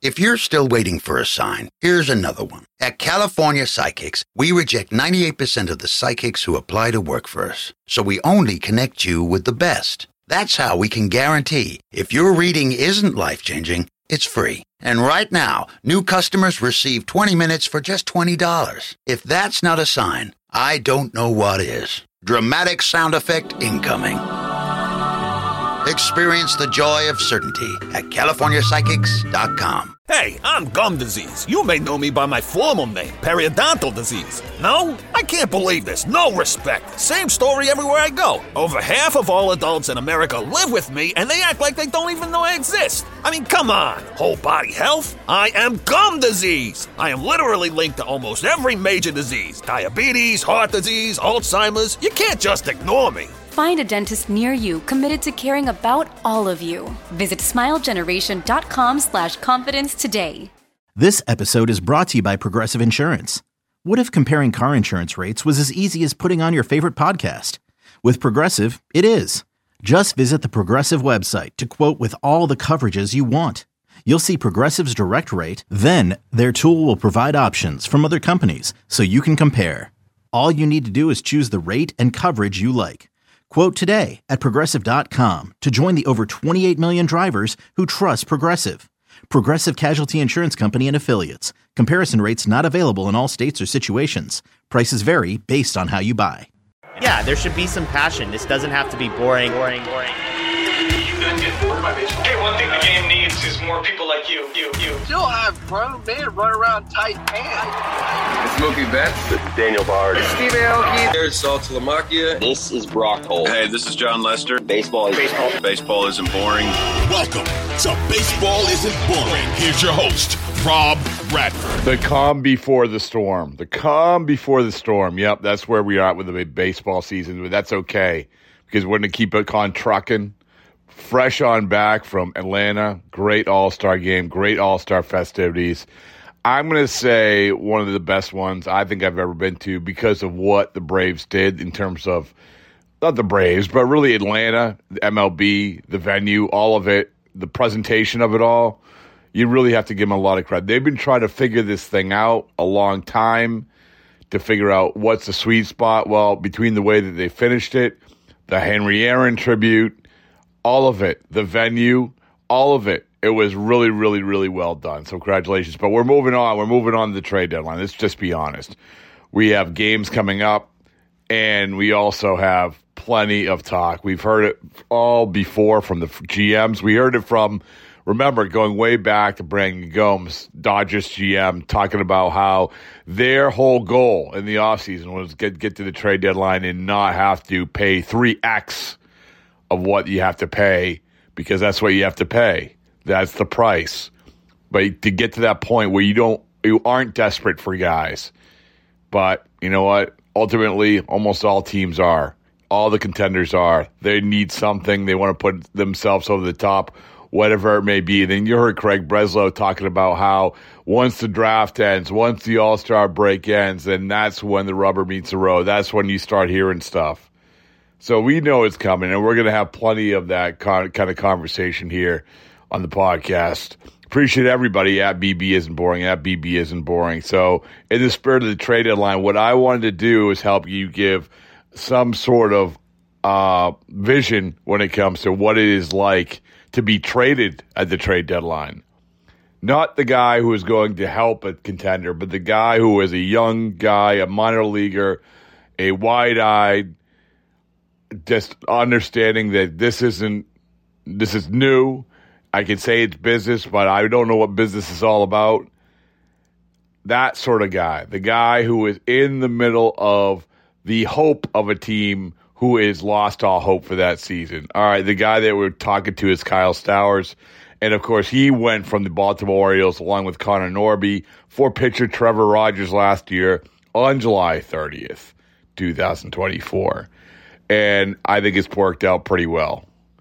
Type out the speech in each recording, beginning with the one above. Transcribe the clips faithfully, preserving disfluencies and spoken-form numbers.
If you're still waiting for a sign, here's another one. At California Psychics, we reject ninety-eight percent of the psychics who apply to work for us. So we only connect you with the best. That's how we can guarantee if your reading isn't life-changing, it's free. And right now, new customers receive twenty minutes for just twenty dollars. If that's not a sign, I don't know what is. Dramatic sound effect incoming. Experience the joy of certainty at California Psychics dot com. Hey, I'm gum disease. You may know me by my formal name, periodontal disease. No? I can't believe this. No respect. Same story everywhere I go. Over half of all adults in America live with me, and they act like they don't even know I exist. I mean, come on. Whole body health? I am gum disease. I am literally linked to almost every major disease. Diabetes, heart disease, Alzheimer's. You can't just ignore me. Find a dentist near you committed to caring about all of you. Visit smilegeneration.com slash confidence today. This episode is brought to you by Progressive Insurance. What if comparing car insurance rates was as easy as putting on your favorite podcast? With Progressive, it is. Just visit the Progressive website to quote with all the coverages you want. You'll see Progressive's direct rate, then their tool will provide options from other companies so you can compare. All you need to do is choose the rate and coverage you like. Quote today at Progressive dot com to join the over twenty-eight million drivers who trust Progressive. Progressive Casualty Insurance Company and Affiliates. Comparison rates not available in all states or situations. Prices vary based on how you buy. Yeah, there should be some passion. This doesn't have to be boring, boring, boring. Hey, one thing the game needs is more people like you, you, you. Still have grown men run around tight pants. It's Mookie Betts. This is Daniel Bard. It's Steve Aoki. There's Sal Talamacchia. This is Brock Holt. Hey, this is John Lester. Baseball is baseball. Baseball isn't boring. Welcome to Baseball Isn't Boring. Here's your host, Rob Bradford. The calm before the storm. The calm before the storm. Yep, that's where we are with the baseball season. But that's okay because we're going to keep it on trucking. Fresh on back from Atlanta. Great All-Star game. Great All-Star festivities. I'm going to say one of the best ones I think I've ever been to because of what the Braves did in terms of, not the Braves, but really Atlanta, the M L B, the venue, all of it, the presentation of it all. You really have to give them a lot of credit. They've been trying to figure this thing out a long time to figure out what's the sweet spot. Well, between the way that they finished it, the Henry Aaron tribute, all of it, the venue, all of it. It was really, really, really well done. So congratulations. But we're moving on. We're moving on to the trade deadline. Let's just be honest. We have games coming up, and we also have plenty of talk. We've heard it all before from the G Ms. We heard it from, remember, going way back to Brandon Gomes, Dodgers G M, talking about how their whole goal in the offseason was get get to the trade deadline and not have to pay three X of what you have to pay because that's what you have to pay. That's the price. But to get to that point where you don't, you aren't desperate for guys. But you know what? Ultimately, almost all teams are. All the contenders are. They need something. They want to put themselves over the top, whatever it may be. Then you heard Craig Breslow talking about how once the draft ends, once the All-Star break ends, then that's when the rubber meets the road. That's when you start hearing stuff. So we know it's coming, and we're going to have plenty of that con- kind of conversation here on the podcast. Appreciate everybody at B B Isn't Boring, at B B Isn't Boring. So in the spirit of the trade deadline, what I wanted to do is help you give some sort of uh, vision when it comes to what it is like to be traded at the trade deadline. Not the guy who is going to help a contender, but the guy who is a young guy, a minor leaguer, a wide-eyed, just understanding that this isn't, this is new. I can say it's business, but I don't know what business is all about. That sort of guy. The guy who is in the middle of the hope of a team who is lost all hope for that season. All right, the guy that we're talking to is Kyle Stowers. And, of course, he went from the Baltimore Orioles along with Connor Norby for pitcher Trevor Rogers last year on July thirtieth, twenty twenty-four. And I think it's worked out pretty well.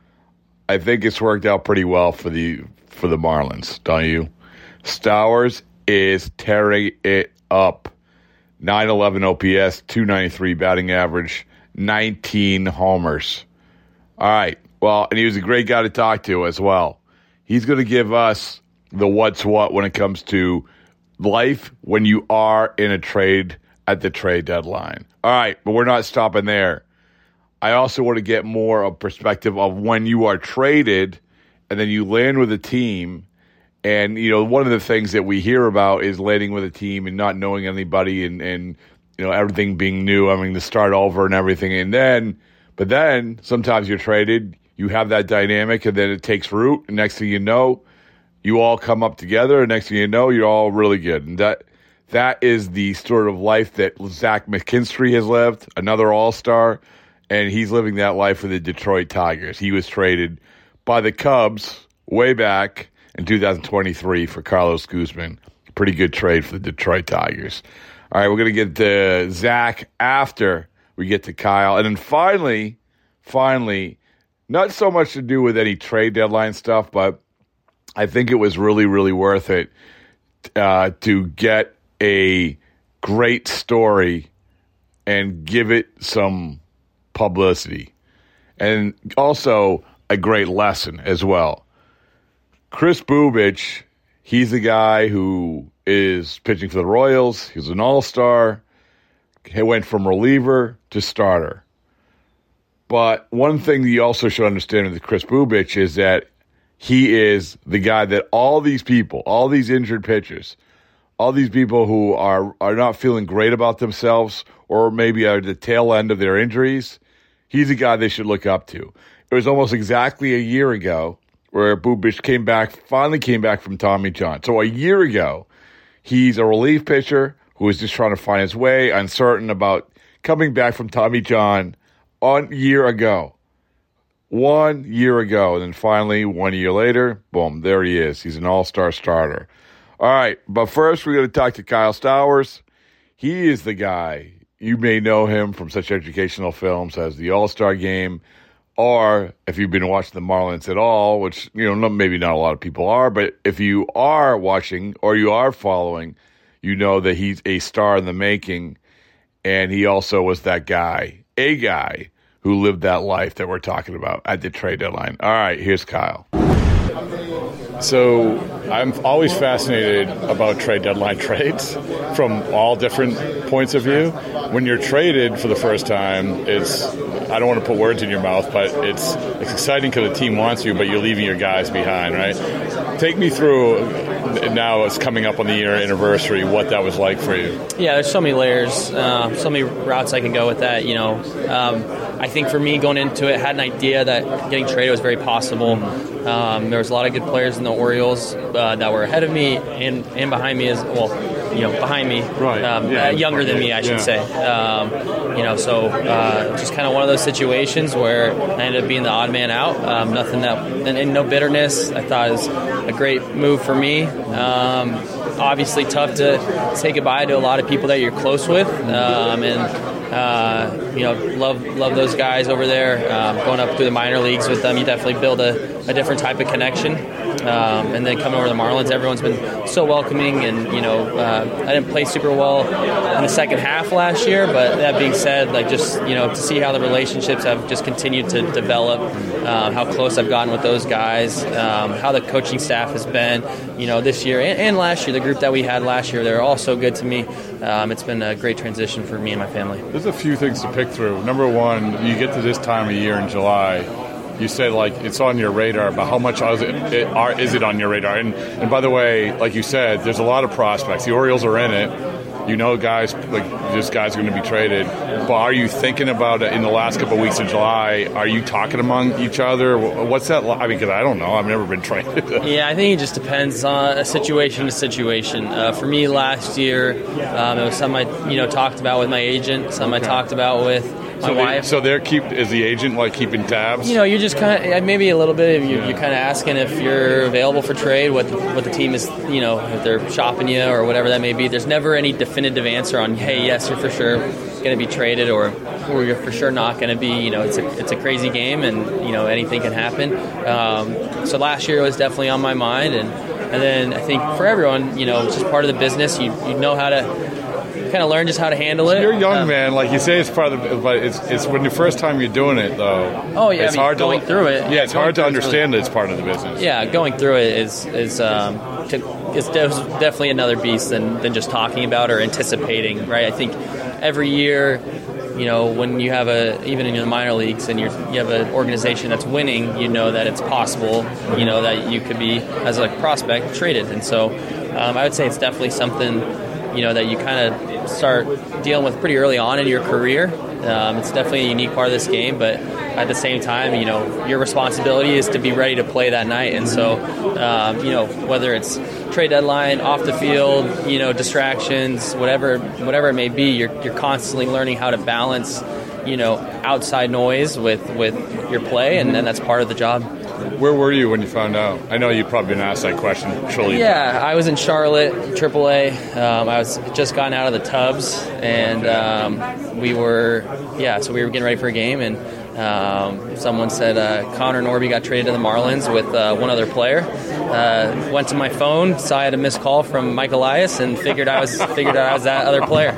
I think it's worked out pretty well for the for the Marlins, don't you? Stowers is tearing it up. nine eleven O P S, two ninety-three batting average, nineteen homers. All right. Well, and he was a great guy to talk to as well. He's going to give us the what's what when it comes to life when you are in a trade at the trade deadline. All right, but we're not stopping there. I also want to get more of perspective of when you are traded and then you land with a team. And, you know, one of the things that we hear about is landing with a team and not knowing anybody and, and you know, everything being new, having to start over and everything. And then, but then sometimes you're traded, you have that dynamic, and then it takes root. And next thing you know, you all come up together. And next thing you know, you're all really good. And that that is the sort of life that Zach McKinstry has lived, another all-star. And he's living that life with the Detroit Tigers. He was traded by the Cubs way back in two thousand twenty-three for Carlos Guzman. Pretty good trade for the Detroit Tigers. All right, we're going to get to Zach after we get to Kyle. And then finally, finally, not so much to do with any trade deadline stuff, but I think it was really, really worth it uh, to get a great story and give it some publicity. And also a great lesson as well. Kris Bubic, he's the guy who is pitching for the Royals. He's an all-star. He went from reliever to starter. But one thing that you also should understand with Kris Bubic is that he is the guy that all these people, all these injured pitchers, all these people who are, are not feeling great about themselves or maybe are at the tail end of their injuries, he's the guy they should look up to. It was almost exactly a year ago where Bubic came back, finally came back from Tommy John. So a year ago, he's a relief pitcher who was just trying to find his way, uncertain about coming back from Tommy John one year ago. One year ago. And then finally, one year later, boom, there he is. He's an all-star starter. All right, but first we're going to talk to Kyle Stowers. He is the guy. You may know him from such educational films as The All-Star Game, or if you've been watching the Marlins at all, which, you know, maybe not a lot of people are, but if you are watching or you are following, you know that he's a star in the making, and he also was that guy, a guy who lived that life that we're talking about at the trade deadline. All right, here's Kyle. So I'm always fascinated about trade deadline trades from all different points of view. When you're traded for the first time, it's, I don't want to put words in your mouth, but it's, it's exciting because the team wants you, but you're leaving your guys behind, right? Take me through, now it's coming up on the year anniversary, what that was like for you. Yeah, there's so many layers, uh, so many routes I can go with that, you know. Um, I think for me going into it, had an idea that getting traded was very possible. Um, there was a lot of good players in the Orioles uh, that were ahead of me and, and behind me as well. You know, behind me, right. um, yeah, uh, younger than me, I should yeah. say. Um, you know, so uh, just kind of one of those situations where I ended up being the odd man out. Um, nothing that, and, and no bitterness. I thought it was a great move for me. Um, obviously, tough to say goodbye to a lot of people that you're close with, um, and. Uh, you know, love love those guys over there. Um, going up through the minor leagues with them, you definitely build a, a different type of connection. Um, and then coming over to the Marlins, everyone's been so welcoming. And you know, uh, I didn't play super well in the second half last year, but that being said, like just you know, to see how the relationships have just continued to develop, um, how close I've gotten with those guys, um, how the coaching staff has been, you know, this year and, and last year, the group that we had last year, they're all so good to me. Um, it's been a great transition for me and my family. There's a few things to pick through. Number one, you get to this time of year in July, you said like it's on your radar, but how much is it, it, are, is it on your radar? And, and by the way, like you said, there's a lot of prospects. The Orioles are in it. You know, guys, like this guy's going to be traded. But are you thinking about it in the last couple of weeks of July? Are you talking among each other? What's that? I mean, because I don't know. I've never been traded. Yeah, I think it just depends on a situation to situation. Uh, for me, last year, um, it was something I, you know, talked about with my agent, something okay. I talked about with my so wife. They, so they're keep is the agent like keeping tabs? You know, you're just kind of maybe a little bit. You're, yeah. you're kind of asking if you're available for trade, what the, what the team is, you know, if they're shopping you or whatever that may be. There's never any definitive answer on, hey, yes, you're for sure going to be traded, or or you're for sure not going to be. You know, it's a it's a crazy game, and you know anything can happen. Um, so last year was definitely on my mind, and and then I think for everyone, you know, it's just part of the business. You you know how to. kind of learn just how to handle it. You're a young um, man, like you say, it's part of the, but it's it's when the first time you're doing it though. Oh yeah, it's I mean, hard going to, through it. Yeah, it's hard to understand really, that it's part of the business. Yeah, going through it is is um, to, it's definitely another beast than than just talking about or anticipating. Right, I think every year, you know, when you have a, even in the minor leagues and you're, you have an organization that's winning, you know that it's possible, you know, that you could be, as a prospect, traded. And so um, I would say it's definitely something, you know, that you kind of start dealing with pretty early on in your career. Um, it's definitely a unique part of this game, but at the same time, you know, your responsibility is to be ready to play that night. And so, um, you know, whether it's trade deadline, off the field, you know, distractions, whatever, whatever it may be, you're you're constantly learning how to balance, you know, outside noise with, with your play, and, and that's part of the job. Where were you when you found out? I know you've probably been asked that question. Truly. Yeah, I was in Charlotte, triple A. Um, I was just gotten out of the Tubs, and um, we were, yeah, so we were getting ready for a game, and um, someone said uh, Connor Norby got traded to the Marlins with uh, one other player. Uh, went to my phone, saw I had a missed call from Mike Elias, and figured I was figured I was that other player.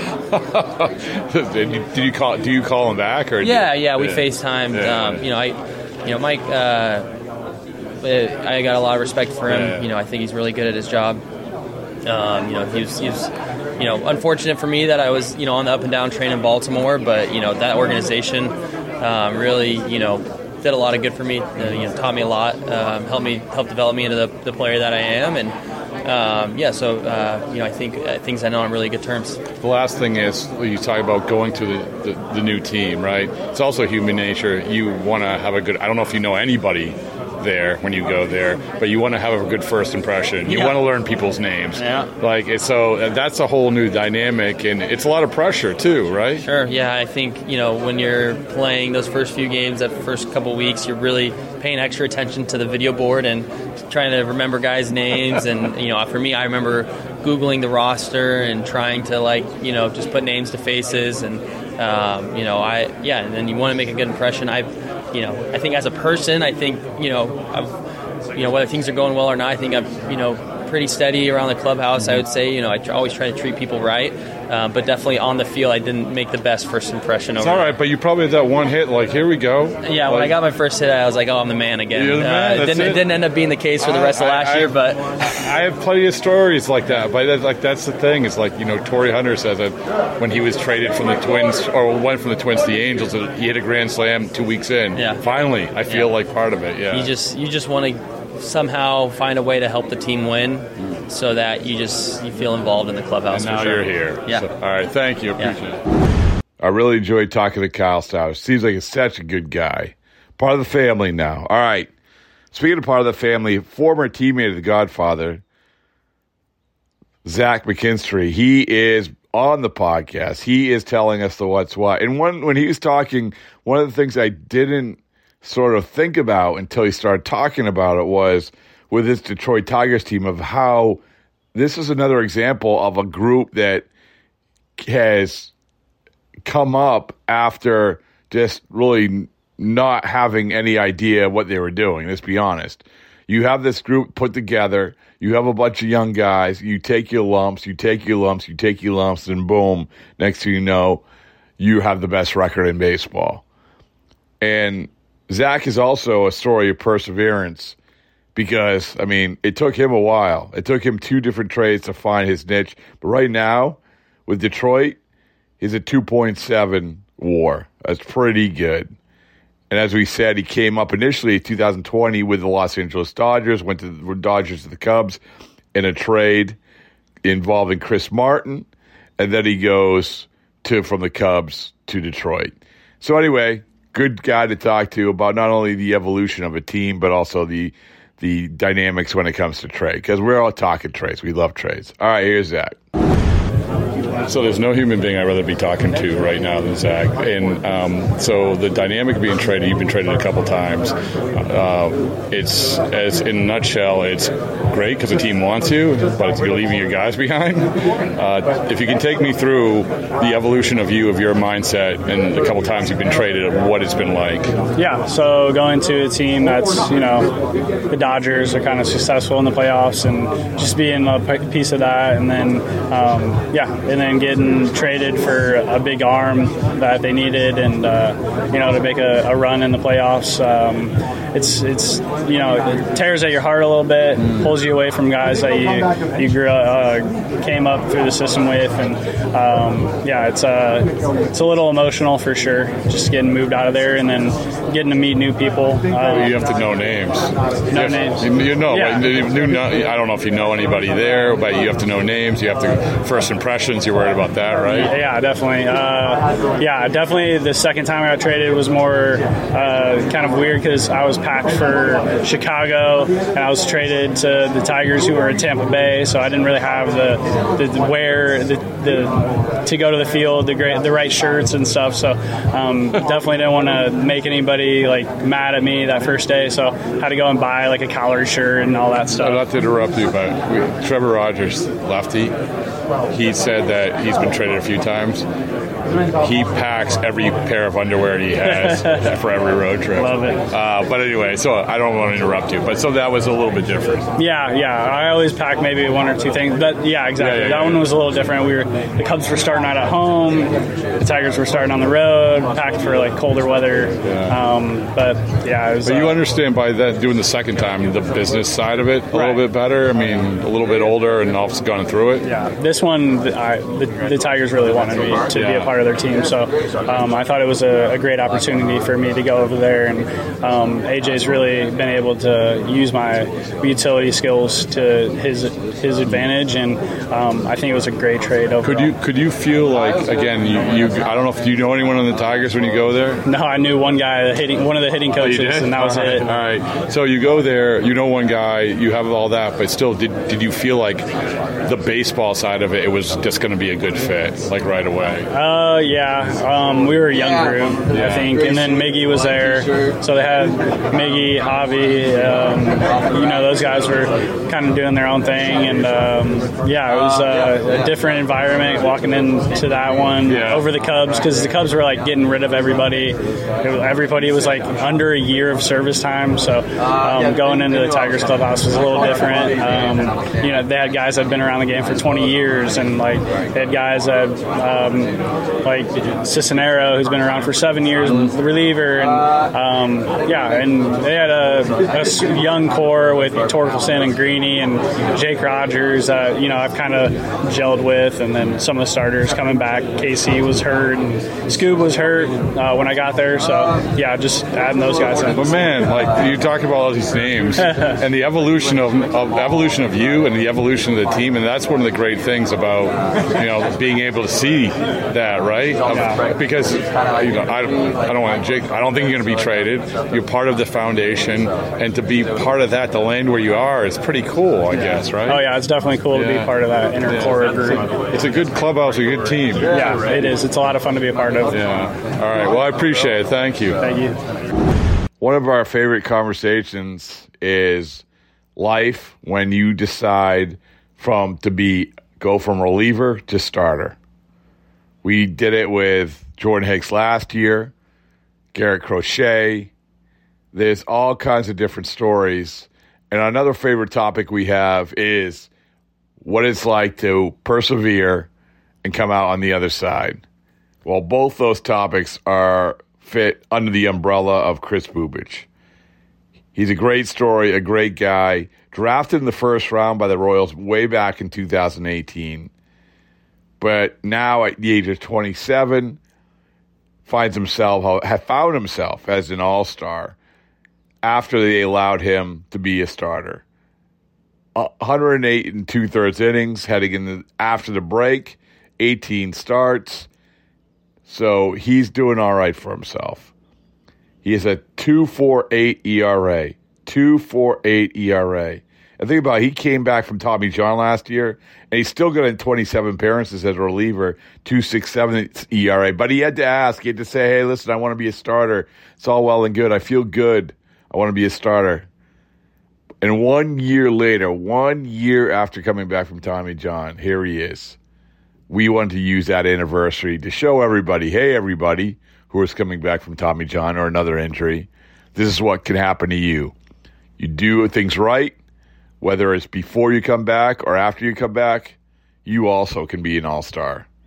did, you, did you call? Do you call him back or? Yeah, did, yeah, we yeah. FaceTimed. Yeah. Um, you know, I, you know, Mike. Uh, I got a lot of respect for him. Yeah. You know, I think he's really good at his job. Um, you know, he was, he was, you know, unfortunate for me that I was, you know, on the up and down train in Baltimore, but you know, that organization um, really, you know, did a lot of good for me. Uh, you know, taught me a lot, um, helped me, helped develop me into the, the player that I am, and um, yeah. So uh, you know, I think uh, things I know on really good terms. The last thing is you talk about going to the, the, the new team, right? It's also human nature. You want to have a good. I don't know if you know anybody there when you go there, but you want to have a good first impression. You yeah. want to learn people's names. Yeah. Like, so that's a whole new dynamic, and it's a lot of pressure too, right? Sure. Yeah, I think, you know, when you're playing those first few games, that first couple weeks, you're really paying extra attention to the video board and trying to remember guys' names. And, you know, for me, I remember Googling the roster and trying to, like, you know, just put names to faces. And, um, you know, I, yeah, and then you want to make a good impression. I, you know, I think as a person, I think, you know, I've, you know, whether things are going well or not, I think I'm, you know, pretty steady around the clubhouse, I would say. You know, I always try to treat people right, uh, but definitely on the field, I didn't make the best first impression. It's over all right, but you probably had that one hit, like, here we go. Yeah, like, when I got my first hit, I was like, oh, I'm the man again. You're the man, uh, it, that's didn't, it. it didn't end up being the case for the rest I, of last I, year, I, but... I have plenty of stories like that, but that, like that's the thing. It's like, you know, Torrey Hunter says that when he was traded from the Twins, or went from the Twins to the Angels, he hit a grand slam two weeks in. Yeah. Finally, I feel yeah. like part of it, yeah. You just, you just want to somehow find a way to help the team win so that you just you feel involved in the clubhouse. And now for sure. you're here. Yeah. So, all right, thank you. Appreciate yeah. it. I really enjoyed talking to Kyle Stowers. Seems like he's such a good guy. Part of the family now. All right. Speaking of part of the family, former teammate of the Godfather, Zach McKinstry, he is on the podcast. He is telling us the what's what. And one, when he was talking, one of the things I didn't sort of think about until he started talking about it was with this Detroit Tigers team of how this is another example of a group that has come up after just really not having any idea what they were doing. Let's be honest. You have this group put together. You have a bunch of young guys. You take your lumps. You take your lumps. You take your lumps. And boom, next thing you know, you have the best record in baseball. And Zach is also a story of perseverance because, I mean, it took him a while. It took him two different trades to find his niche. But right now, with Detroit, he's a two point seven WAR. That's pretty good. And as we said, he came up initially in two thousand twenty with the Los Angeles Dodgers, went to the Dodgers to the Cubs in a trade involving Chris Martin, and then he goes to from the Cubs to Detroit. So anyway, good guy to talk to about not only the evolution of a team, but also the the dynamics when it comes to trade, because we're all talking trades. We love trades. All right, here's Zach. So there's no human being I'd rather be talking to right now than Zach. And um, so the dynamic of being traded, you've been traded a couple times. Uh, it's, as in a nutshell, it's great because the team wants you, but you're leaving your guys behind. Uh, if you can take me through the evolution of you, of your mindset, and a couple times you've been traded, of what it's been like. Yeah, so going to a team that's, you know, the Dodgers are kind of successful in the playoffs, and just being a piece of that, and then, um, yeah, and then and getting traded for a big arm that they needed, and uh, you know, to make a, a run in the playoffs. Um, it's it's you know, it tears at your heart a little bit, pulls you away from guys that you you grew uh, came up through the system with, and um, yeah, it's uh, it's a little emotional for sure. Just getting moved out of there and then getting to meet new people. Um, you have to know names. No names. You, you know, yeah. you, you, I don't know if you know anybody there, but you have to know names. You have to first impressions. You're worried about that, right? Yeah, definitely. Uh, yeah, definitely. The second time I got traded was more uh, kind of weird because I was packed for Chicago and I was traded to the Tigers, who were in Tampa Bay. So I didn't really have the the wear the, the to go to the field, the great the right shirts and stuff. So um, definitely didn't want to make anybody like mad at me that first day. So had to go and buy like a collared shirt and all that stuff. Not to interrupt you, but we, Trevor Rogers, lefty, he said that he's been traded a few times. He packs every pair of underwear he has for every road trip. Love it. Uh, but anyway, so I don't want to interrupt you, but so that was a little bit different. Yeah, yeah. I always pack maybe one or two things. But yeah, exactly. Yeah, yeah, that yeah. one was a little different. We were the Cubs were starting out at home, the Tigers were starting on the road, packed for like colder weather. Yeah. Um, but yeah, it was. But you uh, understand by that doing the second time the business side of it a Right. little bit better. I mean, a little bit older and also gone through it. Yeah, this one, the, I, the, the Tigers really wanted me to Yeah. be a part of their team, so um, I thought it was a, a great opportunity for me to go over there, and um, A J's really been able to use my utility skills to his his advantage, and um, I think it was a great trade overall. Could you could you feel like again? You, you I don't know if you know anyone on the Tigers when you go there. No, I knew one guy, the hitting one of the hitting coaches, Oh, you did? and that was all right, it. All right. So you go there, you know one guy, you have all that, but still, did did you feel like the baseball side of it, it was just going to be a good fit, like right away? Uh, yeah. Um, we were a young group, Yeah. I think, and then Miggy was there, so they had Miggy, Javi, um, you know, those guys were kind of doing their own thing, and um, yeah, it was uh, a different environment walking into that one Yeah. over the Cubs, because the Cubs were like getting rid of everybody. It was, everybody was like under a year of service time, so um, going into the Tigers clubhouse was a little different. Um, you know, they had guys that had been around the game for twenty years, and like they had guys that um, like Cisnero, who's been around for seven years, the reliever, and um, yeah, and they had a, a young core with Torkelson and Greeny and Jake Rogers. Uh, you know, I've kind of gelled with, and then some of the starters coming back. Casey was hurt, and Scoob was hurt uh, when I got there. So yeah, just adding those guys in. But man, like you talk about all these names and the evolution of, of evolution of you and the evolution of the team, and that's one of the great things about you know being able to see that, right? Um, because you know, I, I don't want to, Jake. I don't think you're going to be traded. You're part of the foundation, and to be part of that, to land where you are, is pretty cool, I guess, right? Oh yeah, it's definitely cool to Yeah. be part of that inner Yeah. core group. It's a good clubhouse, a good team. Yeah, it is. It's a lot of fun to be a part of. Yeah. All right. Well, I appreciate it. Thank you. Thank you. One of our favorite conversations is life when you decide from to be go from reliever to starter. We did it with Jordan Hicks last year, Garrett Crochet. There's all kinds of different stories. And another favorite topic we have is what it's like to persevere and come out on the other side. Well, both those topics are fit under the umbrella of Kris Bubic. He's a great story, a great guy, drafted in the first round by the Royals way back in two thousand eighteen. But now at the age of twenty-seven, finds himself, had found himself as an all-star after they allowed him to be a starter. one hundred eight and two-thirds innings heading in the, after the break, eighteen starts. So he's doing all right for himself. He has a two point four eight E R A. two point four eight E R A. And think about it, he came back from Tommy John last year, and he's still got twenty-seven appearances as a reliever, two point six seven E R A. But he had to ask, he had to say, hey, listen, I want to be a starter. It's all well and good. I feel good. I want to be a starter. And one year later, one year after coming back from Tommy John, here he is. We wanted to use that anniversary to show everybody, hey, everybody who is coming back from Tommy John or another injury, this is what can happen to you. You do things right, whether it's before you come back or after you come back, you also can be an all-star.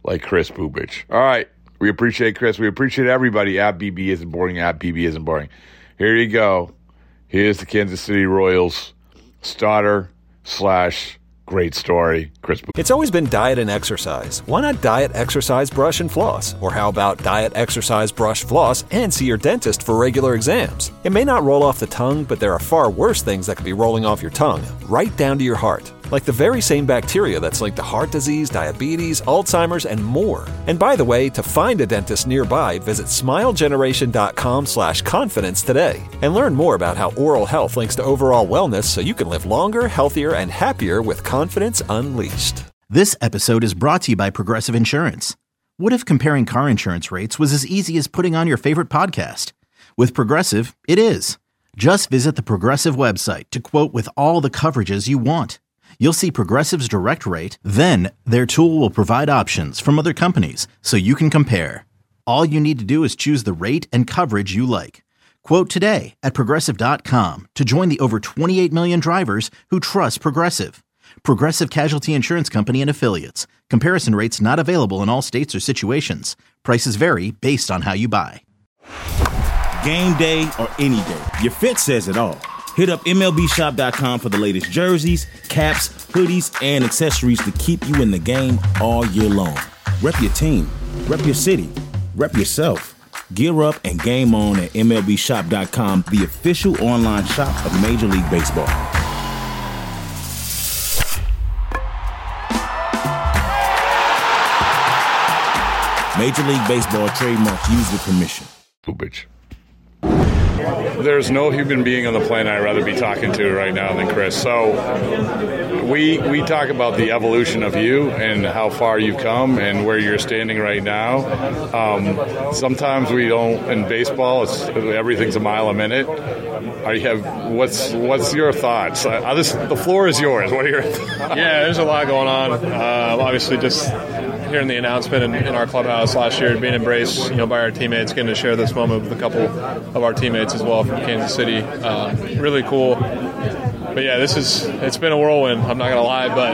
like Chris Bubich. All right. We appreciate Chris. We appreciate everybody. At B B isn't boring. At B B isn't boring. Here you go. Here's the Kansas City Royals starter slash great story, Chris Bubich. It's always been diet and exercise. Why not diet, exercise, brush, and floss? Or how about diet, exercise, brush, floss, and see your dentist for regular exams? It may not roll off the tongue, but there are far worse things that could be rolling off your tongue, right down to your heart. Like the very same bacteria that's linked to heart disease, diabetes, Alzheimer's, and more. And by the way, to find a dentist nearby, visit smilegeneration.com slash confidence today. And learn more about how oral health links to overall wellness so you can live longer, healthier, and happier with confidence unleashed. This episode is brought to you by Progressive Insurance. What if comparing car insurance rates was as easy as putting on your favorite podcast? With Progressive, it is. Just visit the Progressive website to quote with all the coverages you want. You'll see Progressive's direct rate, then their tool will provide options from other companies so you can compare. All you need to do is choose the rate and coverage you like. Quote today at Progressive dot com to join the over twenty-eight million drivers who trust Progressive. Progressive Casualty Insurance Company and Affiliates. Comparison rates not available in all states or situations. Prices vary based on how you buy. Game day or any day, your fit says it all. Hit up M L B shop dot com for the latest jerseys, caps, hoodies, and accessories to keep you in the game all year long. Rep your team, rep your city, rep yourself. Gear up and game on at M L B shop dot com, the official online shop of Major League Baseball. Major League Baseball trademarks used with permission. Bubich. There's no human being on the planet I'd rather be talking to right now than Chris. So we we talk about the evolution of you and how far you've come and where you're standing right now. Um, sometimes we don't, in baseball, it's, everything's a mile a minute. Are you have what's what's your thoughts? Uh, this, the floor is yours. What are your thoughts? Yeah, there's a lot going on. Uh, obviously, just hearing the announcement in, in our clubhouse last year, being embraced, you know, by our teammates, getting to share this moment with a couple of our teammates as well from Kansas City. Um, really cool. But yeah, this is, it's been a whirlwind, I'm not going to lie, but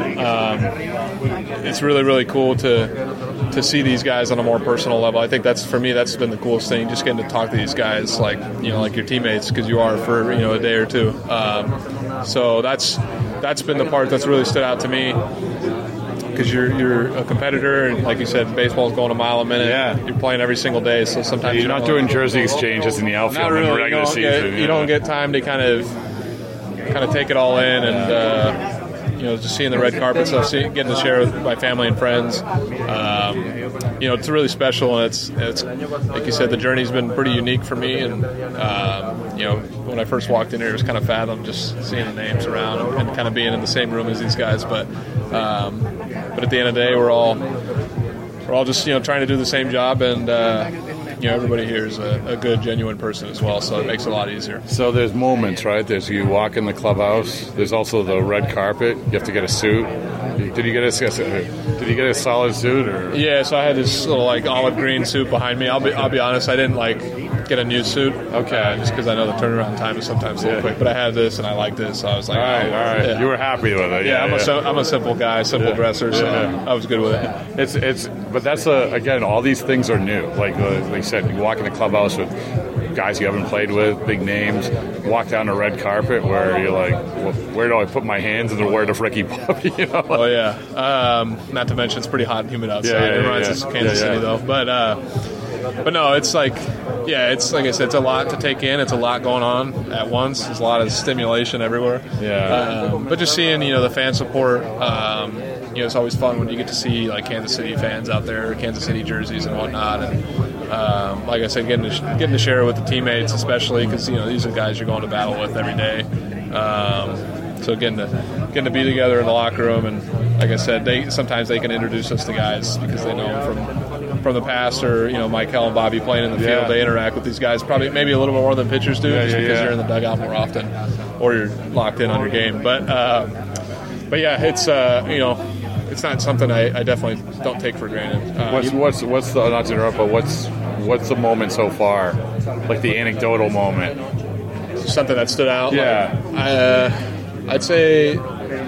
um, it's really, really cool to to see these guys on a more personal level. I think that's, for me, that's been the coolest thing, just getting to talk to these guys like, you know, like your teammates, because you are for, you know, a day or two. Um, so that's that's been the part that's really stood out to me. Because you're you're a competitor, and like you said, baseball's going a mile a minute. Yeah. You're playing every single day, so sometimes you're you not doing jersey exchanges in the outfield really, in the regular you season. Get, you you know? don't get time to kind of kind of take it all in, and uh, you know, just seeing the red carpet stuff, see, getting to share with my family and friends. Um, you know, it's really special, and it's it's like you said, the journey's been pretty unique for me, and um, you know, when I first walked in here, it was kind of fathom just seeing the names around and, and kind of being in the same room as these guys, but. Um, But at the end of the day, we're all we're all just, you know, trying to do the same job, and uh, you know, everybody here is a, a good, genuine person as well, so it makes it a lot easier. So there's moments, right? There's you walk in the clubhouse. There's also the red carpet. You have to get a suit. Did you get a Did you get a solid suit? Or? Yeah, so I had this little like olive green suit behind me. I'll be I'll be honest, I didn't like get a new suit. Okay, uh, just because I know the turnaround time is sometimes a little yeah. quick. But I had this and I liked this, so I was like, all right, oh, all right. Yeah. You were happy with it. Yeah, yeah I'm yeah. a I'm a simple guy, simple yeah. dresser, so yeah. I was good with it. It's it's, but that's a again, all these things are new. Like uh, like you said, you walk in the clubhouse with guys you haven't played with, big names. Walk down the red carpet where you're like, well, where do I put my hands in the word of Ricky Bobby? You know? Oh yeah. Um, not to mention it's pretty hot and humid outside. Yeah, yeah, it reminds yeah. us of Kansas yeah, yeah. City though. But uh, but no, it's like yeah, it's like I said, it's a lot to take in. It's a lot going on at once. There's a lot of stimulation everywhere. Yeah. Um, but just seeing, you know, the fan support. Um, you know, it's always fun when you get to see like Kansas City fans out there, Kansas City jerseys and whatnot. And um, like I said, getting to sh- getting to share it with the teammates, especially because you know these are guys you're going to battle with every day. Um, so getting to getting to be together in the locker room, and like I said, they sometimes they can introduce us to guys because they know them from from the past, or you know, Michael and Bobby playing in the field. Yeah. They interact with these guys probably maybe a little bit more than pitchers do, yeah, just yeah, because yeah. you're in the dugout more often, or you're locked in on your game. But uh, but yeah, it's uh, you know. It's not something I, I definitely don't take for granted. Uh, what's what's what's the not to interrupt, but what's what's the moment so far, like the anecdotal moment? Something that stood out. Yeah, like, uh, I'd say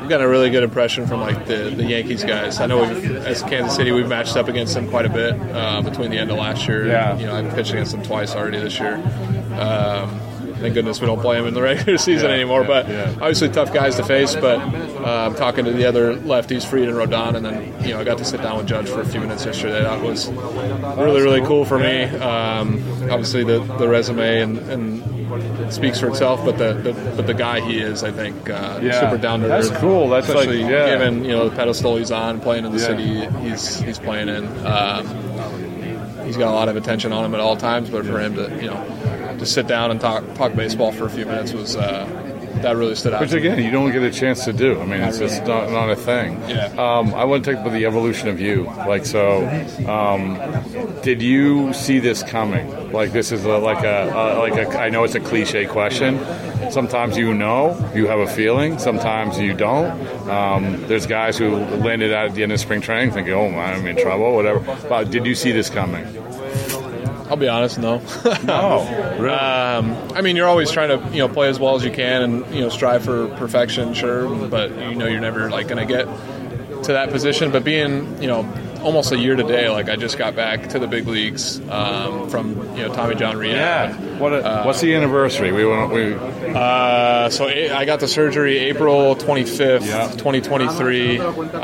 gotten a really good impression from like the, the Yankees guys. I know we've, as Kansas City, we've matched up against them quite a bit uh, between the end of last year. Yeah. You know, I've pitched against them twice already this year. Um, thank goodness we don't play them in the regular season yeah, anymore. Yeah, but yeah. obviously tough guys to face. But uh, I'm talking to the other lefties, Fried and Rodon, and then you know I got to sit down with Judge for a few minutes yesterday. That was really really cool for me. Um, obviously the, the resume and, and speaks for itself, but the, the but the guy he is, I think, uh, yeah. super down to earth. That's cool. That's especially like, yeah. given you know the pedestal he's on, playing in the yeah. city he's he's playing in. Um, he's got a lot of attention on him at all times, but for him to you know to sit down and talk talk baseball for a few minutes was uh, that really stood out. Which again, you don't get a chance to do. I mean, it's just not, not a thing. Yeah. Um, I want to talk about the evolution of you. Like, so, um, did you see this coming? Like, this is a, like a, a like a. I know it's a cliche question. Sometimes you know, you have a feeling. Sometimes you don't. Um, there's guys who landed out at the end of spring training thinking, "Oh, I'm in trouble," whatever. But did you see this coming? I'll be honest, no. No, really? Um, I mean, you're always trying to, you know, play as well as you can and, you know, strive for perfection, sure, but you know you're never like going to get to that position. But being, you know, almost a year today, like I just got back to the big leagues um, from, you know, Tommy John rehab. Yeah. What? A, uh, what's the anniversary? We want we. Uh, so I got the surgery April twenty-fifth, yeah. twenty twenty-three.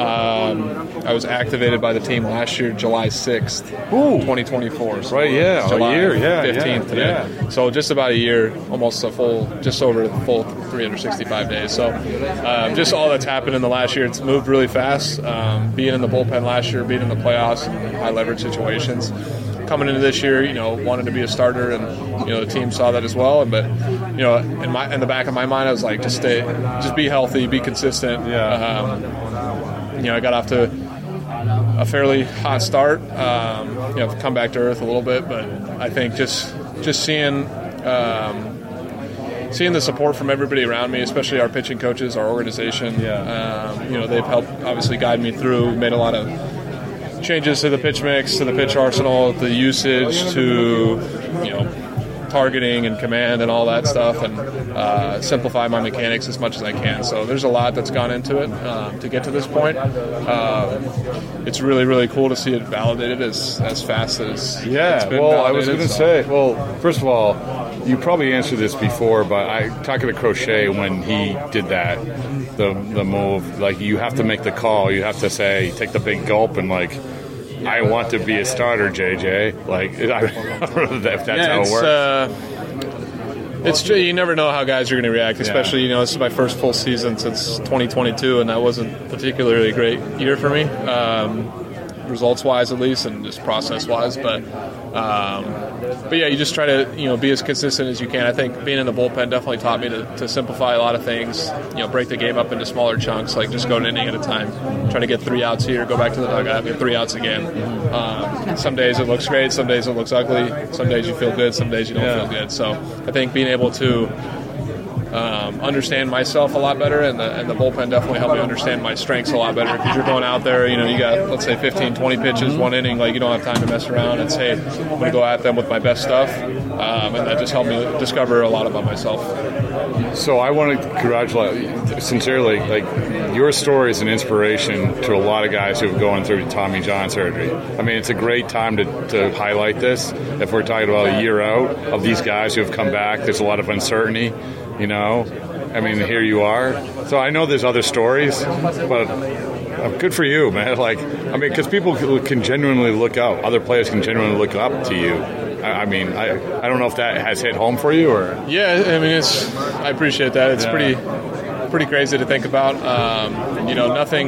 Um, I was activated by the team last year, July sixth, Ooh. twenty twenty-four. So right, yeah, July a year, yeah, fifteenth yeah, today. yeah. So just about a year, almost a full, just over the full three hundred sixty-five days. So um, just all that's happened in the last year, it's moved really fast. Um, being in the bullpen last year, being in the playoffs, high leverage situations. Coming into this year, you know, wanted to be a starter, and you know the team saw that as well. But you know, in my in the back of my mind, I was like, just stay, just be healthy, be consistent. Yeah. Um, you know, I got off to a fairly hot start. Um, you know, come back to earth a little bit, but I think just just seeing. Um, Seeing the support from everybody around me, especially our pitching coaches, our organization, yeah. um, you know, they've helped obviously guide me through. Made a lot of changes to the pitch mix, to the pitch arsenal, the usage, to you know, targeting and command and all that stuff, and uh, simplify my mechanics as much as I can. So there's a lot that's gone into it um, to get to this point. Uh, it's really, really cool to see it validated as, as fast as yeah. it's been well, validated, I was going to so. say, well, first of all, you probably answered this before, but I talking to Crochet when he did that, the the move, like you have to make the call. You have to say, take the big gulp and like, I want to be a starter, J J. Like, I don't know if that's yeah, how it works. Uh, it's true. You never know how guys are going to react, especially, you know, this is my first full season since twenty twenty-two, and that wasn't particularly a great year for me, um, results-wise at least, and just process-wise. But, um, but yeah, you just try to, you know, be as consistent as you can. I think being in the bullpen definitely taught me to, to simplify a lot of things, you know, break the game up into smaller chunks, like just go an inning at a time, try to get three outs here, go back to the dugout, get three outs again. Um, some days it looks great, some days it looks ugly, some days you feel good, some days you don't yeah. feel good. So I think being able to Um, understand myself a lot better, and the, and the bullpen definitely helped me understand my strengths a lot better, because you're going out there, you know, you got, let's say, fifteen, twenty pitches, one inning, like you don't have time to mess around and say, I'm going to go at them with my best stuff, um, and that just helped me discover a lot about myself. So I want to congratulate you sincerely. Like, your story is an inspiration to a lot of guys who have gone through Tommy John surgery. I mean, it's a great time to, to highlight this. If we're talking about a year out of these guys who have come back, there's a lot of uncertainty. You know, I mean, here you are. So I know there's other stories, but good for you, man. Like, I mean, because people can genuinely look up. Other players can genuinely look up to you. I, I mean, I I don't know if that has hit home for you or. Yeah, I mean, it's. I appreciate that. It's yeah. pretty, pretty crazy to think about. Um, you know, nothing.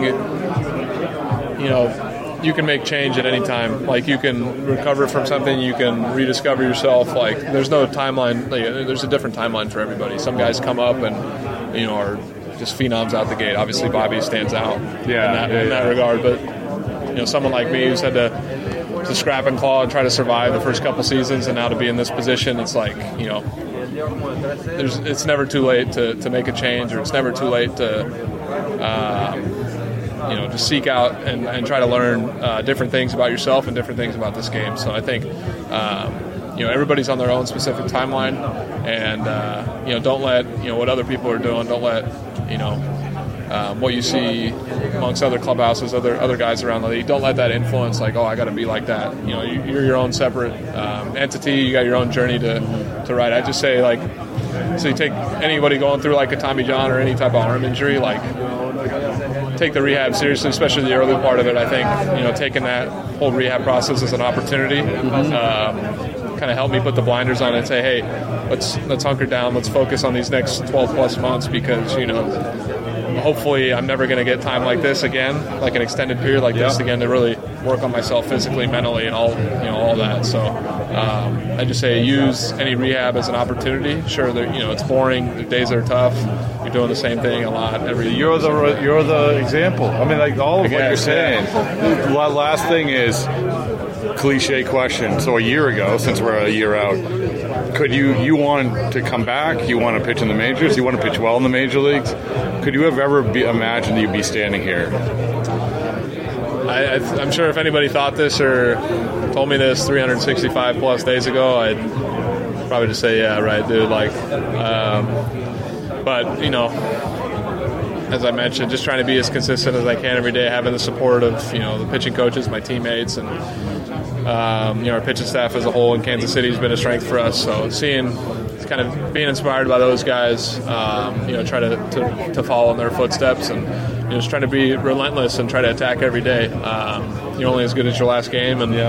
You know. You can make change at any time. Like, you can recover from something, you can rediscover yourself. Like, there's no timeline. Like, there's a different timeline for everybody. Some guys come up and, you know, are just phenoms out the gate. Obviously, Bobby stands out yeah, in that, yeah, in that yeah. regard. But, you know, someone like me who's had to, to scrap and claw and try to survive the first couple seasons, and now to be in this position, it's like, you know, there's it's never too late to, to make a change, or it's never too late to, um, you know, just seek out and, and try to learn uh, different things about yourself and different things about this game. So I think, um, you know, everybody's on their own specific timeline, and, uh, you know, don't let, you know, what other people are doing, don't let, you know, um, what you see amongst other clubhouses, other other guys around the league. Don't let that influence, like, oh, I got to be like that. You know, you're your own separate um, entity. You got your own journey to, to ride. I just say, like, so you take anybody going through like a Tommy John or any type of arm injury, like, take the rehab seriously, especially the early part of it. I think, you know, taking that whole rehab process as an opportunity um, kind of helped me put the blinders on and say, hey, let's let's hunker down, let's focus on these next twelve plus months, because, you know, hopefully I'm never going to get time like this again, like an extended period like yeah. this again, to really work on myself physically, mentally, and all, you know, all that. So um, I just say use any rehab as an opportunity. Sure, you know, it's boring, the days are tough, you're doing the same thing a lot every you're the you're the example. I mean, like, all of what you're saying. The last thing is cliche question. So a year ago, since we're a year out, could you you want to come back? You want to pitch in the majors? You want to pitch well in the major leagues? Could you have ever be, imagined you'd be standing here? I, I, I'm sure if anybody thought this or told me this three hundred sixty-five plus days ago, I'd probably just say, yeah, right, dude. Like, um, but, you know, as I mentioned, just trying to be as consistent as I can every day, having the support of, you know, the pitching coaches, my teammates, and um, you know, our pitching staff as a whole in Kansas City has been a strength for us. So seeing, kind of being inspired by those guys, um, you know, try to, to to follow in their footsteps, and, you know, just trying to be relentless and try to attack every day. Um, you're only as good as your last game, and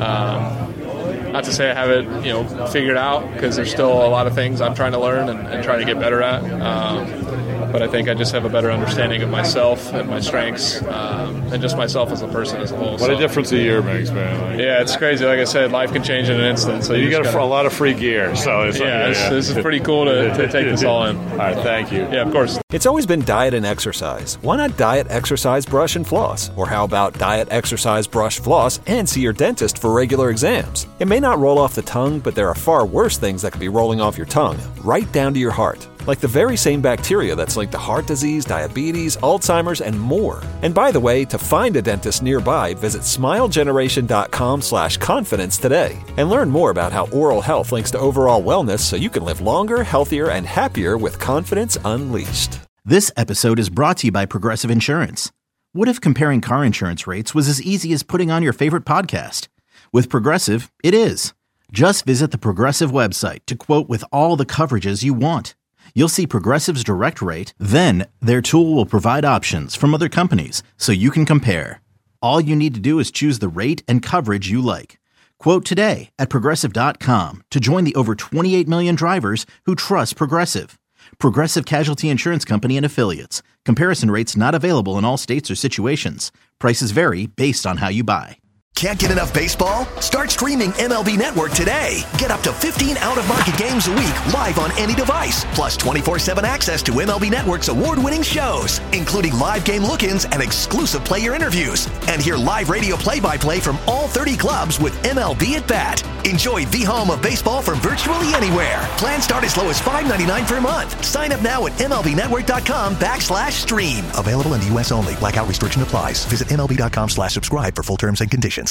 um, not to say I have it, you know, figured out, because there's still a lot of things I'm trying to learn and, and trying to get better at. Um, but I think I just have a better understanding of myself and my strengths, um, and just myself as a person as a whole. What so, a difference a year makes, man. Like, yeah, it's crazy. Like I said, life can change in an instant. So you, you got gotta, a, a lot of free gear. So it's yeah, like, it's, yeah, this is pretty cool to, to take this all in. All right, thank you. Yeah, of course. It's always been diet and exercise. Why not diet, exercise, brush, and floss? Or how about diet, exercise, brush, floss, and see your dentist for regular exams? It may not roll off the tongue, but there are far worse things that could be rolling off your tongue, right down to your heart. Like the very same bacteria that's linked to heart disease, diabetes, Alzheimer's, and more. And by the way, to find a dentist nearby, visit smilegeneration.com slash confidence today. And learn more about how oral health links to overall wellness, so you can live longer, healthier, and happier with confidence unleashed. This episode is brought to you by Progressive Insurance. What if comparing car insurance rates was as easy as putting on your favorite podcast? With Progressive, it is. Just visit the Progressive website to quote with all the coverages you want. You'll see Progressive's direct rate, then their tool will provide options from other companies so you can compare. All you need to do is choose the rate and coverage you like. Quote today at Progressive dot com to join the over twenty-eight million drivers who trust Progressive. Progressive Casualty Insurance Company and Affiliates. Comparison rates not available in all states or situations. Prices vary based on how you buy. Can't get enough baseball? Start streaming M L B Network today. Get up to fifteen out-of-market games a week live on any device, plus twenty-four seven access to M L B Network's award-winning shows, including live game look-ins and exclusive player interviews. And hear live radio play-by-play from all thirty clubs with M L B at Bat. Enjoy the home of baseball from virtually anywhere. Plans start as low as five ninety-nine per month. Sign up now at MLBnetwork.com backslash stream. Available in the U S only. Blackout restriction applies. Visit MLB.com slash subscribe for full terms and conditions.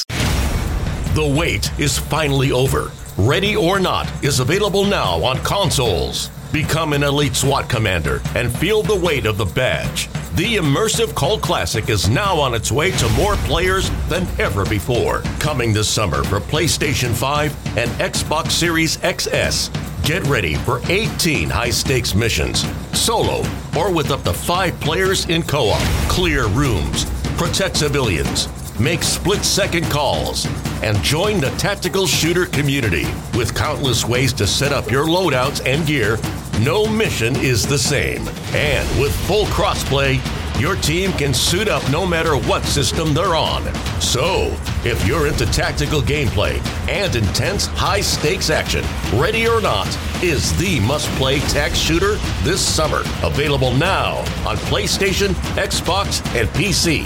The wait is finally over. Ready or Not is available now on consoles. Become an elite SWAT commander and feel the weight of the badge. The immersive cult classic is now on its way to more players than ever before. Coming this summer for PlayStation five and Xbox Series X S. Get ready for eighteen high-stakes missions, solo or with up to five players in co-op. Clear rooms, protect civilians, make split-second calls, and join the tactical shooter community. With countless ways to set up your loadouts and gear, no mission is the same. And with full crossplay, your team can suit up no matter what system they're on. So, if you're into tactical gameplay and intense high-stakes action, Ready or Not is the must-play tac shooter this summer. Available now on PlayStation, Xbox, and P C.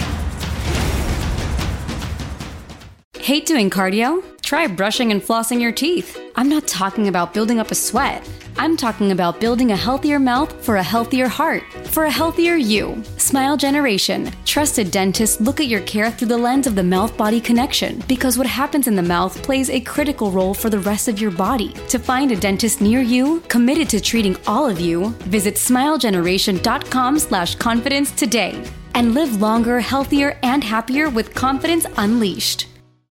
Hate doing cardio? Try brushing and flossing your teeth. I'm not talking about building up a sweat. I'm talking about building a healthier mouth for a healthier heart, for a healthier you. Smile Generation. Trusted dentists look at your care through the lens of the mouth-body connection, because what happens in the mouth plays a critical role for the rest of your body. To find a dentist near you, committed to treating all of you, visit smilegeneration.com slash confidence today. And live longer, healthier, and happier with confidence unleashed.